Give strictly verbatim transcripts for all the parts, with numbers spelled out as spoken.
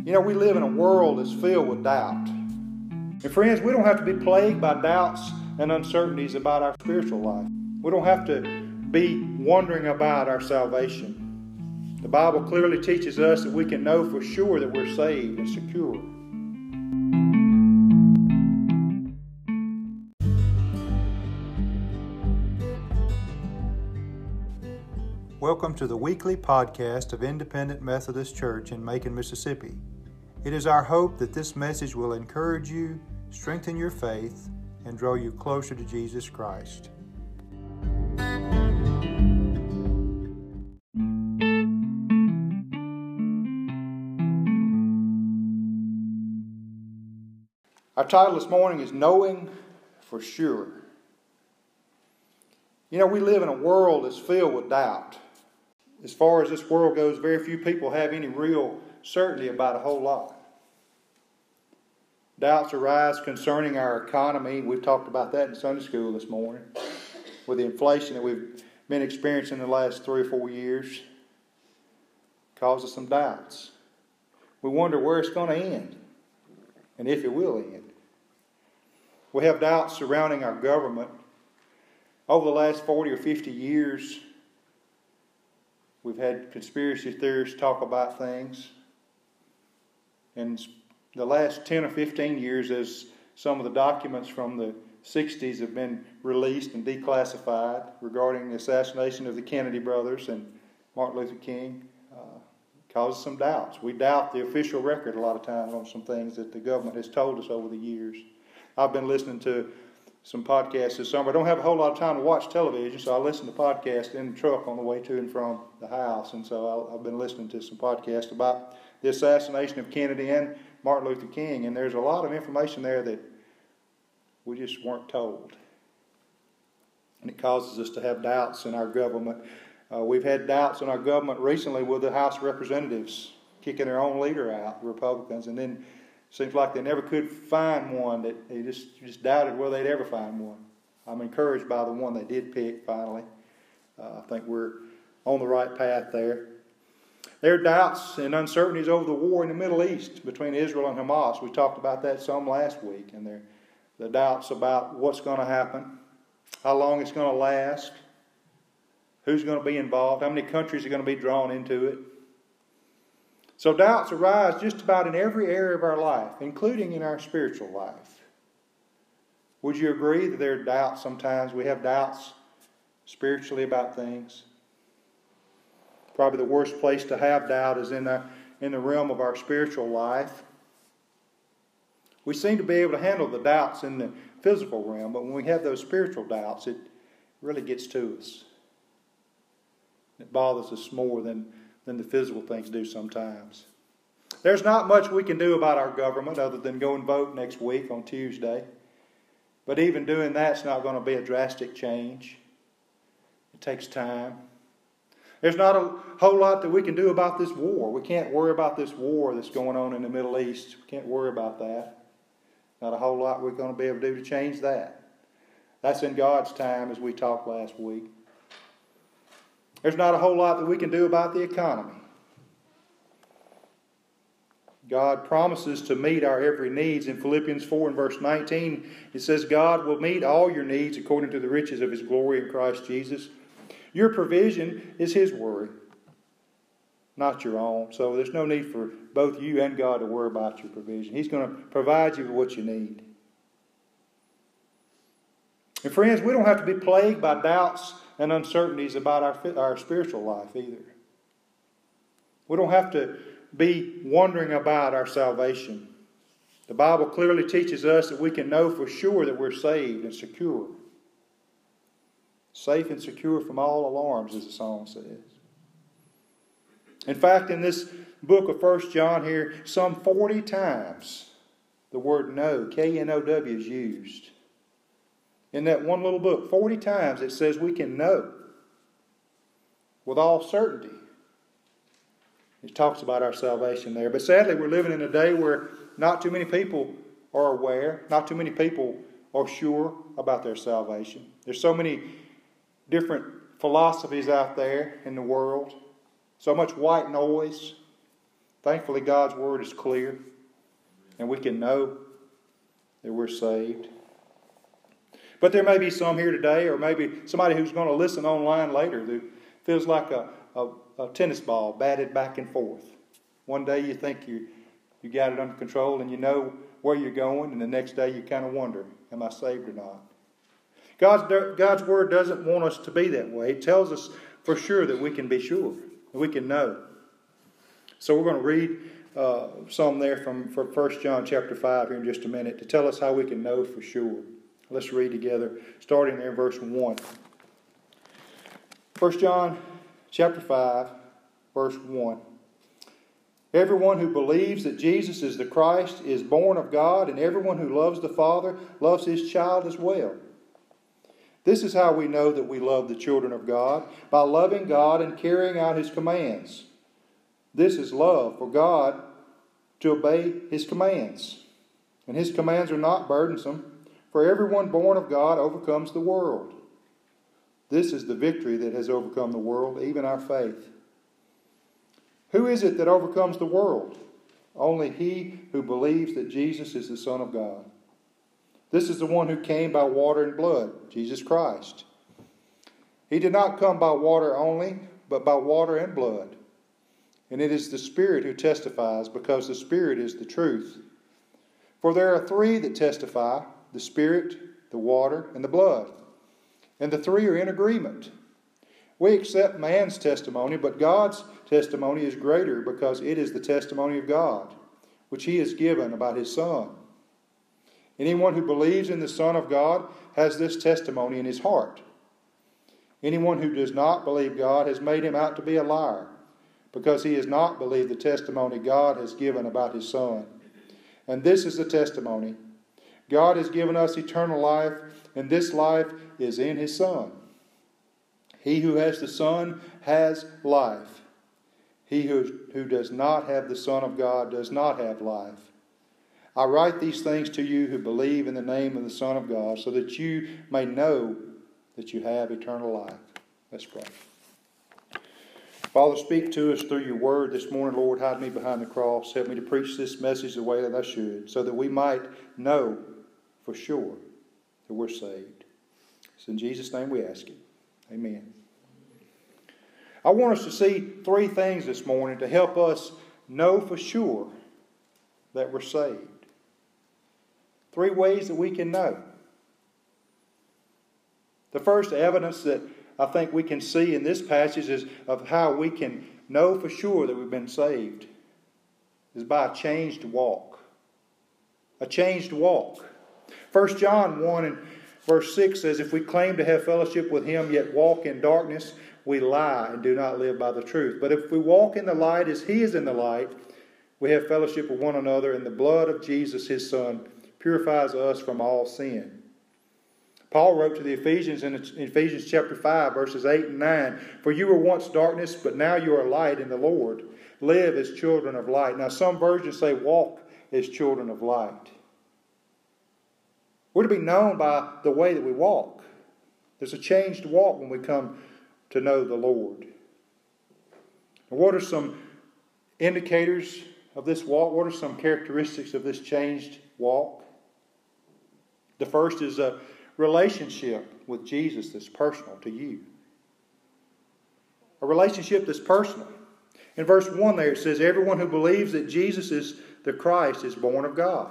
You know, we live in a world that's filled with doubt. And friends, we don't have to be plagued by doubts and uncertainties about our spiritual life. We don't have to be wondering about our salvation. The Bible clearly teaches us that we can know for sure that we're saved and secure. Welcome to the weekly podcast of Independent Methodist Church in Macon, Mississippi. It is our hope that this message will encourage you, strengthen your faith, and draw you closer to Jesus Christ. Our title this morning is Knowing for Sure. You know, we live in a world that's filled with doubt. As far as this world goes, very few people have any real certainty about a whole lot. Doubts arise concerning our economy. We've talked about that in Sunday school this morning. With the inflation that we've been experiencing in the last three or four years, causes some doubts. We wonder where it's going to end and if it will end. We have doubts surrounding our government. Over the last forty or fifty years, we've had conspiracy theorists talk about things. And the last ten or fifteen years, as some of the documents from the sixties have been released and declassified regarding the assassination of the Kennedy brothers and Martin Luther King, uh, causes some doubts. We doubt the official record a lot of times on some things that the government has told us over the years. I've been listening to some podcasts this summer. I don't have a whole lot of time to watch television, so I listen to podcasts in the truck on the way to and from the house. And so I've been listening to some podcasts about the assassination of Kennedy and Martin Luther King. And there's a lot of information there that we just weren't told. And it causes us to have doubts in our government. Uh, we've had doubts in our government recently with the House of Representatives kicking their own leader out, the Republicans, and then seems like they never could find one. That they just just doubted whether they'd ever find one. I'm encouraged by the one they did pick finally. Uh, I think we're on the right path there. There are doubts and uncertainties over the war in the Middle East between Israel and Hamas. We talked about that some last week, and there the doubts about what's going to happen, how long it's going to last, who's going to be involved, how many countries are going to be drawn into it. So doubts arise just about in every area of our life, including in our spiritual life. Would you agree that there are doubts sometimes? We have doubts spiritually about things. Probably the worst place to have doubt is in the, in the realm of our spiritual life. We seem to be able to handle the doubts in the physical realm, but when we have those spiritual doubts, it really gets to us. It bothers us more than than the physical things do sometimes. There's not much we can do about our government other than go and vote next week on Tuesday. But even doing that's not going to be a drastic change. It takes time. There's not a whole lot that we can do about this war. We can't worry about this war that's going on in the Middle East. We can't worry about that. Not a whole lot we're going to be able to do to change that. That's in God's time, as we talked last week. There's not a whole lot that we can do about the economy. God promises to meet our every needs. In Philippians four and verse nineteen, it says, God will meet all your needs according to the riches of His glory in Christ Jesus. Your provision is His worry, not your own. So there's no need for both you and God to worry about your provision. He's going to provide you with what you need. And friends, we don't have to be plagued by doubts and uncertainties about our, our spiritual life either. We don't have to be wondering about our salvation. The Bible clearly teaches us that we can know for sure that we're saved and secure. Safe and secure from all alarms, as the song says. In fact, in this book of First John here, some forty times the word know, K N O W, is used. In that one little book, forty times it says we can know with all certainty. It talks about our salvation there. But sadly, we're living in a day where not too many people are aware, not too many people are sure about their salvation. There's so many different philosophies out there in the world, so much white noise, Thankfully, God's Word is clear, and we can know that we're saved. But there may be some here today, or maybe somebody who's going to listen online later, who feels like a, a, a tennis ball batted back and forth. One day you think you you got it under control and you know where you're going, and the next day you kind of wonder, am I saved or not? God's, God's Word doesn't want us to be that way. It tells us for sure that we can be sure, that we can know. So we're going to read uh, some there from, from First John chapter five here in just a minute to tell us how we can know for sure. Let's read together, starting there in verse one. First John chapter five, verse one. Everyone who believes that Jesus is the Christ is born of God, and everyone who loves the Father loves his child as well. This is how we know that we love the children of God, by loving God and carrying out his commands. This is love for God, to obey his commands. And his commands are not burdensome, for everyone born of God overcomes the world. This is the victory that has overcome the world, even our faith. Who is it that overcomes the world? Only he who believes that Jesus is the Son of God. This is the one who came by water and blood, Jesus Christ. He did not come by water only, but by water and blood. And it is the Spirit who testifies, because the Spirit is the truth. For there are three that testify, the Spirit, the water, and the blood. And the three are in agreement. We accept man's testimony, but God's testimony is greater, because it is the testimony of God, which he has given about his Son. Anyone who believes in the Son of God has this testimony in his heart. Anyone who does not believe God has made him out to be a liar, because he has not believed the testimony God has given about his Son. And this is the testimony. God has given us eternal life, and this life is in his Son. He who has the Son has life. He who, who does not have the Son of God does not have life. I write these things to you who believe in the name of the Son of God, so that you may know that you have eternal life. Let's pray. Father, speak to us through your word this morning, Lord. Hide me behind the cross. Help me to preach this message the way that I should, so that we might know for sure that we're saved. It's in Jesus' name we ask it. Amen. I want us to see three things this morning to help us know for sure that we're saved. Three ways that we can know. The first evidence that I think we can see in this passage is of how we can know for sure that we've been saved is by a changed walk. A changed walk. First John one and verse six says, if we claim to have fellowship with him, yet walk in darkness, we lie and do not live by the truth. But if we walk in the light as he is in the light, we have fellowship with one another, and the blood of Jesus, his Son, purifies us from all sin. Paul wrote to the Ephesians in Ephesians chapter five, verses eight and nine, for you were once darkness, but now you are light in the Lord. Live as children of light. Now some versions say walk as children of light. We're to be known by the way that we walk. There's a changed walk when we come to know the Lord. And what are some indicators of this walk? What are some characteristics of this changed walk? The first is a relationship with Jesus that's personal to you. A relationship that's personal. In verse one there it says, everyone who believes that Jesus is the Christ is born of God.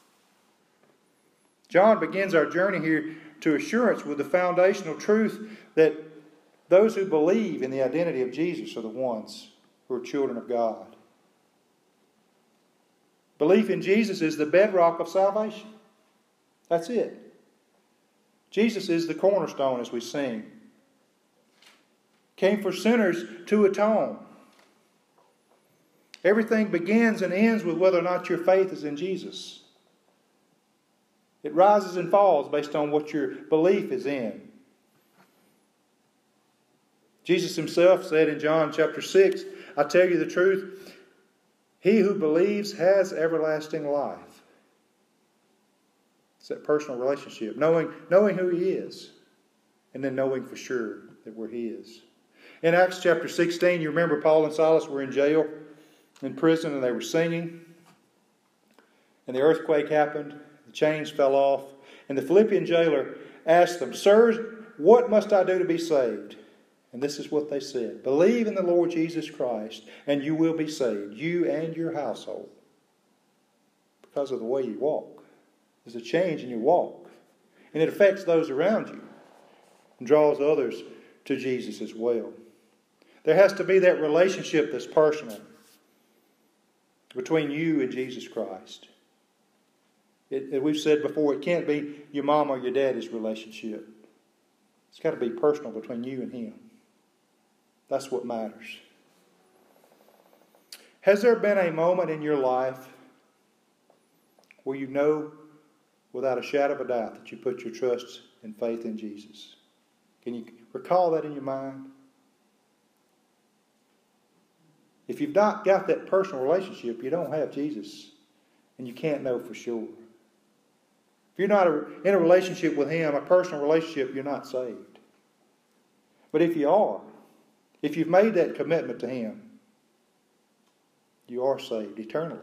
John begins our journey here to assurance with the foundational truth that those who believe in the identity of Jesus are the ones who are children of God. Belief in Jesus is the bedrock of salvation. That's it. Jesus is the cornerstone, as we sing. Came for sinners to atone. Everything begins and ends with whether or not your faith is in Jesus. It rises and falls based on what your belief is in. Jesus himself said in John chapter six, I tell you the truth, he who believes has everlasting life. It's that personal relationship, knowing, knowing who he is, and then knowing for sure that we're his. In Acts chapter sixteen, you remember Paul and Silas were in jail. in prison and they were singing. And the earthquake happened. The chains fell off. And the Philippian jailer asked them, "Sirs, what must I do to be saved?" And this is what they said: "Believe in the Lord Jesus Christ, and you will be saved, you and your household." Because of the way you walk. There's a change in your walk. And it affects those around you. And draws others to Jesus as well. There has to be that relationship that's personal between you and Jesus Christ. It, as we've said before, it can't be your mom or your daddy's relationship. It's got to be personal between you and Him. That's what matters. Has there been a moment in your life where you know without a shadow of a doubt that you put your trust and faith in Jesus? Can you recall that in your mind? If you've not got that personal relationship, you don't have Jesus. And you can't know for sure. If you're not in a relationship with Him, a personal relationship, you're not saved. But if you are, if you've made that commitment to Him, you are saved eternally.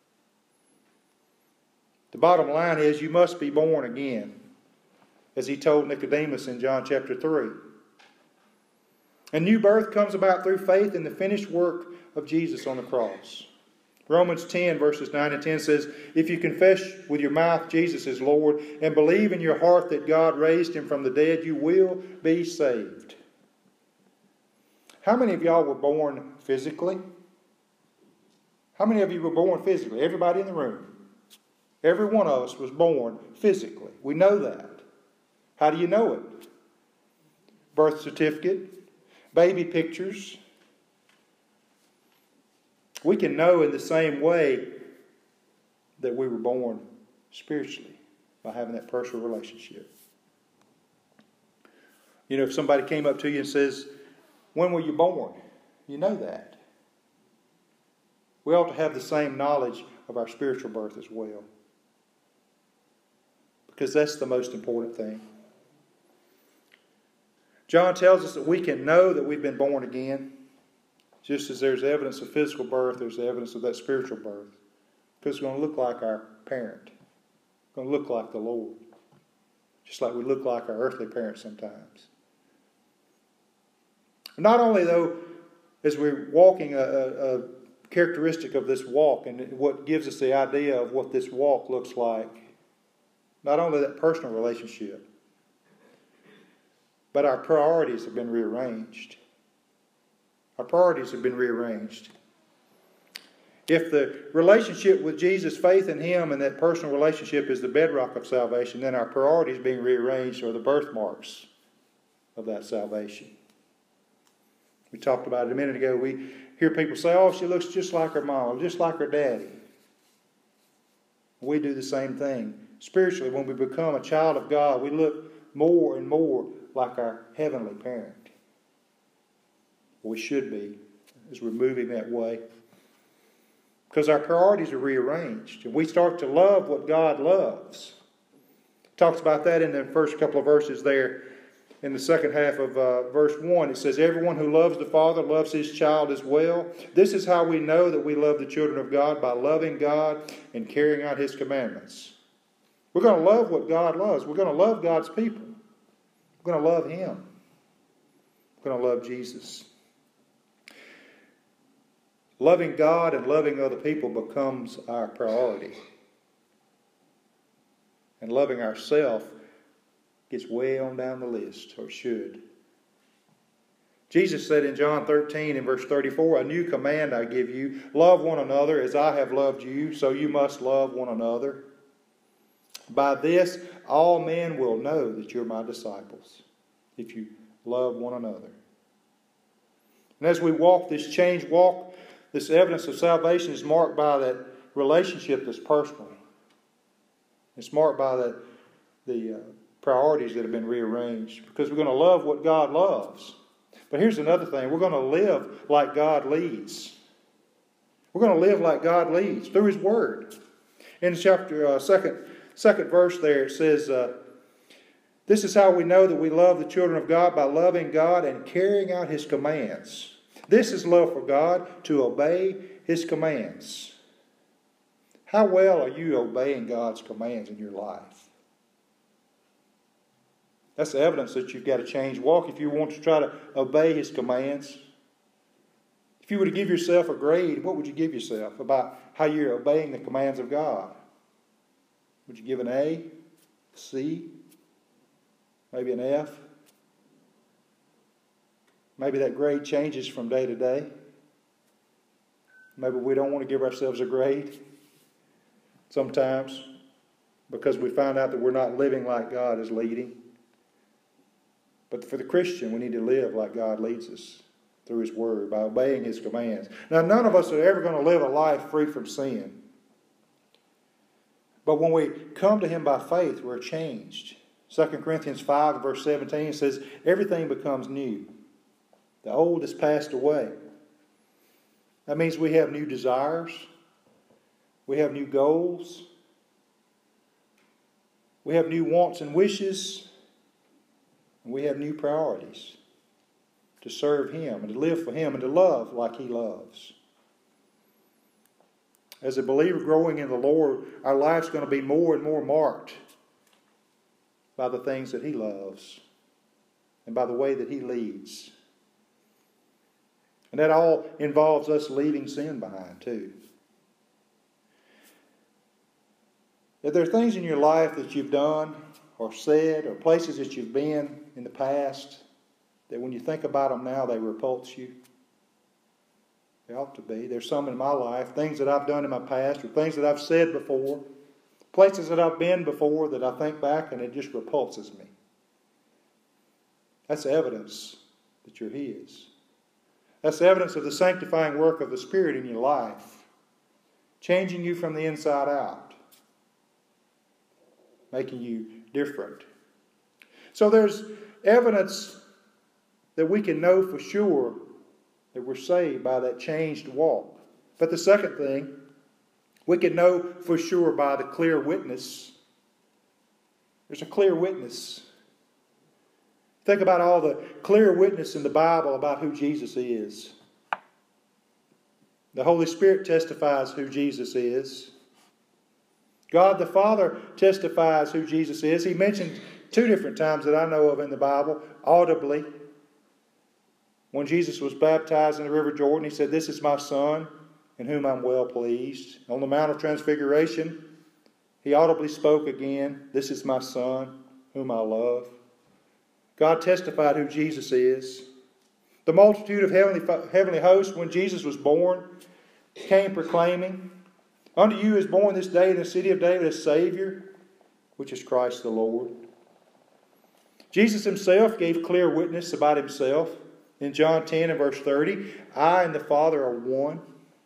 The bottom line is you must be born again, as He told Nicodemus in John chapter three. A new birth comes about through faith in the finished work of Jesus on the cross. Romans ten verses nine and ten says, "If you confess with your mouth Jesus is Lord and believe in your heart that God raised Him from the dead, you will be saved." How many of y'all were born physically? How many of you were born physically? Everybody in the room. Every one of us was born physically. We know that. How do you know it? Birth certificate, baby pictures. We can know in the same way that we were born spiritually by having that personal relationship. You know, if somebody came up to you and says, "When were you born?" You know that. We ought to have the same knowledge of our spiritual birth as well. Because that's the most important thing. John tells us that we can know that we've been born again. Just as there's evidence of physical birth, there's evidence of that spiritual birth. Because we're going to look like our parent. We're going to look like the Lord. Just like we look like our earthly parents sometimes. Not only, though, as we're walking, a, a, a characteristic of this walk and what gives us the idea of what this walk looks like, not only that personal relationship, but our priorities have been rearranged. Our priorities have been rearranged. If the relationship with Jesus, faith in Him, and that personal relationship is the bedrock of salvation, then our priorities being rearranged are the birthmarks of that salvation. We talked about it a minute ago. We hear people say, "Oh, she looks just like her mom, just like her daddy." We do the same thing. Spiritually, when we become a child of God, we look more and more like our heavenly parent. We should be, as we're moving that way. Because our priorities are rearranged. And we start to love what God loves. It talks about that in the first couple of verses there. In the second half of uh, verse one, it says, "Everyone who loves the Father loves his child as well. This is how we know that we love the children of God, by loving God and carrying out His commandments." We're going to love what God loves. We're going to love God's people. We're going to love Him. We're going to love Jesus. Loving God and loving other people becomes our priority. And loving ourselves gets way on down the list, or should. Jesus said in John thirteen and verse thirty-four, "A new command I give you, love one another as I have loved you, so you must love one another. By this all men will know that you're my disciples, if you love one another." And as we walk this change walk, this evidence of salvation is marked by that relationship that's personal. It's marked by the, the uh, priorities that have been rearranged. Because we're going to love what God loves. But here's another thing. We're going to live like God leads. We're going to live like God leads through His Word. In chapter uh, second, second verse there, it says, uh, "This is how we know that we love the children of God, by loving God and carrying out His commands." This is love for God, to obey His commands. How well are you obeying God's commands in your life? That's evidence that you've got to change walk if you want to try to obey His commands. If you were to give yourself a grade, what would you give yourself about how you're obeying the commands of God? Would you give an A, C, maybe an F? Maybe that grade changes from day to day. Maybe we don't want to give ourselves a grade sometimes because we find out that we're not living like God is leading. But for the Christian, we need to live like God leads us through His Word, by obeying His commands. Now, none of us are ever going to live a life free from sin. But when we come to Him by faith, we're changed. Second Corinthians five, verse seventeen says, everything becomes new. The old has passed away. That means we have new desires. We have new goals. We have new wants and wishes. And we have new priorities to serve Him and to live for Him and to love like He loves. As a believer growing in the Lord, our life's going to be more and more marked by the things that He loves and by the way that He leads. And that all involves us leaving sin behind too. If there are things in your life that you've done or said or places that you've been in the past that when you think about them now they repulse you, they ought to be. There's some in my life, things that I've done in my past or things that I've said before, places that I've been before that I think back and it just repulses me. That's evidence that you're His. That's evidence of the sanctifying work of the Spirit in your life, changing you from the inside out, making you different. So there's evidence that we can know for sure that we're saved by that changed walk. But the second thing, we can know for sure by the clear witness. There's a clear witness. Think about all the clear witness in the Bible about who Jesus is. The Holy Spirit testifies who Jesus is. God the Father testifies who Jesus is. He mentioned two different times that I know of in the Bible, audibly. When Jesus was baptized in the River Jordan, He said, "This is my Son, in whom I'm well pleased." On the Mount of Transfiguration, He audibly spoke again, "This is my Son, whom I love." God testified who Jesus is. The multitude of heavenly, heavenly hosts, when Jesus was born, came proclaiming, "Unto you is born this day in the city of David a Savior, which is Christ the Lord." Jesus Himself gave clear witness about Himself. In John ten and verse thirty, "I and the Father are one."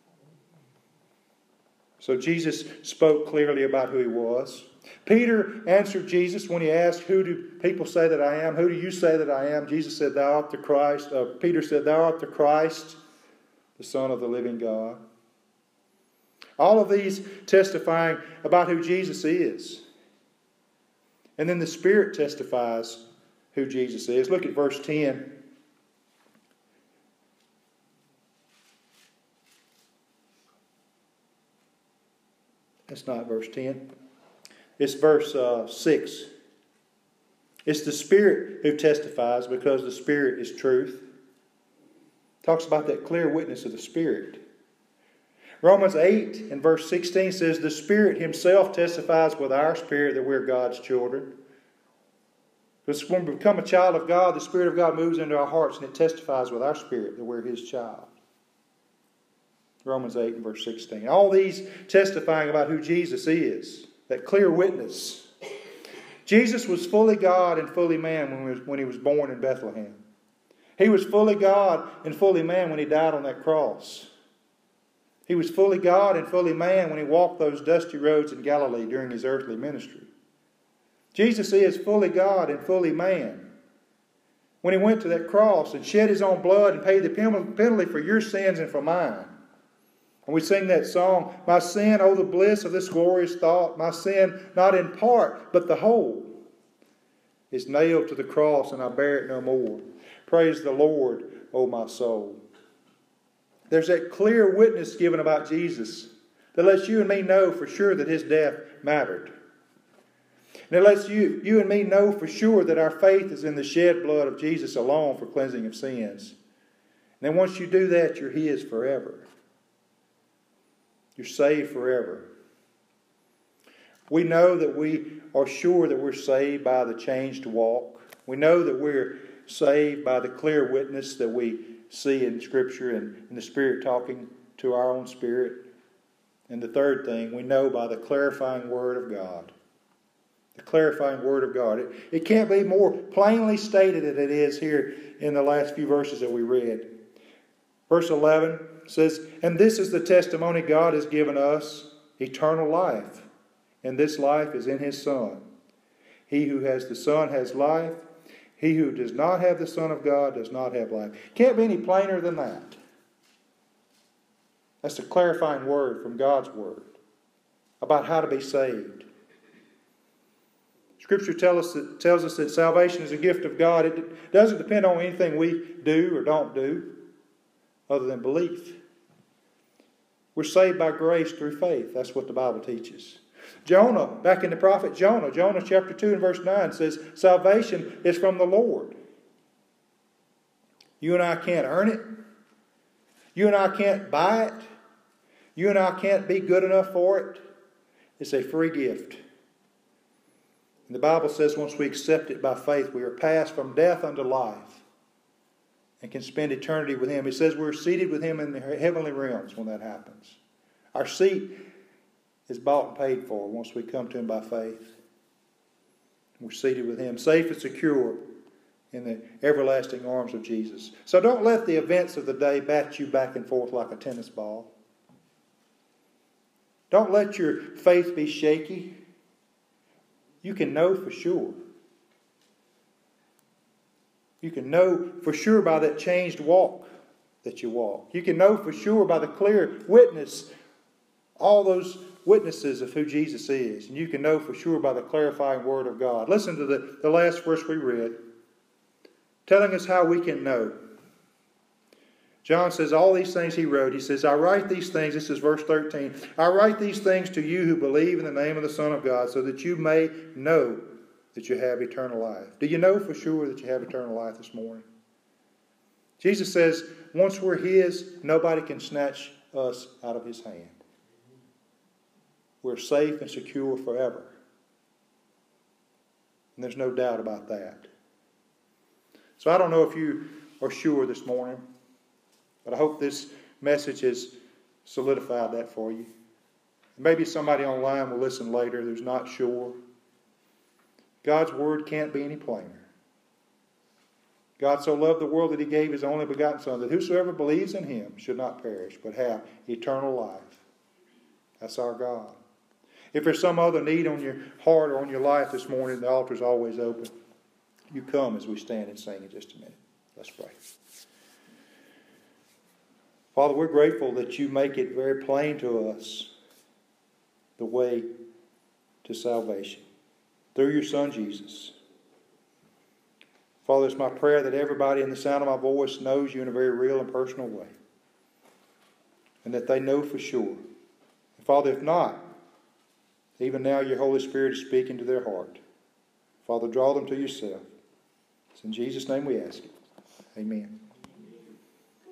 So Jesus spoke clearly about who He was. Peter answered Jesus when he asked, "Who do people say that I am? Who do you say that I am?" Jesus said, "Thou art the Christ." Uh, Peter said, "Thou art the Christ, the Son of the living God." All of these testifying about who Jesus is. And then the Spirit testifies who Jesus is. Look at verse ten. That's not verse ten. It's verse uh, six. It's the Spirit who testifies because the Spirit is truth. Talks about that clear witness of the Spirit. Romans eight and verse sixteen says, "The Spirit Himself testifies with our spirit that we're God's children." Because when we become a child of God, the Spirit of God moves into our hearts and it testifies with our spirit that we're His child. Romans eight and verse sixteen. All these testifying about who Jesus is. That clear witness. Jesus was fully God and fully man when he was, when he was born in Bethlehem. He was fully God and fully man when He died on that cross. He was fully God and fully man when He walked those dusty roads in Galilee during His earthly ministry. Jesus is fully God and fully man when He went to that cross and shed His own blood and paid the penalty for your sins and for mine. And we sing that song, "My sin, oh the bliss of this glorious thought, my sin, not in part, but the whole, is nailed to the cross and I bear it no more. Praise the Lord, O my soul." There's that clear witness given about Jesus that lets you and me know for sure that His death mattered. And it lets you, you and me know for sure that our faith is in the shed blood of Jesus alone for cleansing of sins. And then once you do that, you're His forever. You're saved forever. We know that we are sure that we're saved by the changed walk. We know that we're saved by the clear witness that we see in Scripture and in the Spirit talking to our own spirit. And the third thing, we know by the clarifying Word of God. The clarifying Word of God. It, it can't be more plainly stated than it is here in the last few verses that we read. Verse eleven says, "And this is the testimony God has given us, eternal life. And this life is in His Son. He who has the Son has life. He who does not have the Son of God does not have life." Can't be any plainer than that. That's the clarifying word from God's Word about how to be saved. Scripture tell us that, tells us that salvation is a gift of God. It doesn't depend on anything we do or don't do other than belief. We're saved by grace through faith. That's what the Bible teaches. Jonah, back in the prophet Jonah, Jonah chapter two and verse nine says, salvation is from the Lord. You and I can't earn it. You and I can't buy it. You and I can't be good enough for it. It's a free gift. And the Bible says once we accept it by faith, we are passed from death unto life and can spend eternity with Him. It says we're seated with Him in the heavenly realms when that happens. Our seat is bought and paid for once we come to Him by faith. We're seated with Him, safe and secure in the everlasting arms of Jesus. So don't let the events of the day bat you back and forth like a tennis ball. Don't let your faith be shaky. You can know for sure. You can know for sure by that changed walk that you walk. You can know for sure by the clear witness, all those witnesses of who Jesus is. And you can know for sure by the clarifying Word of God. Listen to the, the last verse we read, telling us how we can know. John says all these things he wrote. He says, I write these things, this is verse thirteen, I write these things to you who believe in the name of the Son of God, so that you may know that you have eternal life. Do you know for sure that you have eternal life this morning? Jesus says, once we're His, nobody can snatch us out of His hand. We're safe and secure forever. And there's no doubt about that. So I don't know if you are sure this morning, but I hope this message has solidified that for you. Maybe somebody online will listen later who's not sure. God's Word can't be any plainer. God so loved the world that He gave His only begotten Son, that whosoever believes in Him should not perish, but have eternal life. That's our God. If there's some other need on your heart or on your life this morning, the altar's always open. You come as we stand and sing in just a minute. Let's pray. Father, we're grateful that you make it very plain to us the way to salvation through your Son Jesus. Father, it's my prayer that everybody in the sound of my voice knows you in a very real and personal way, and that they know for sure. And Father, if not, even now your Holy Spirit is speaking to their heart. Father, draw them to yourself. It's in Jesus' name we ask it. Amen.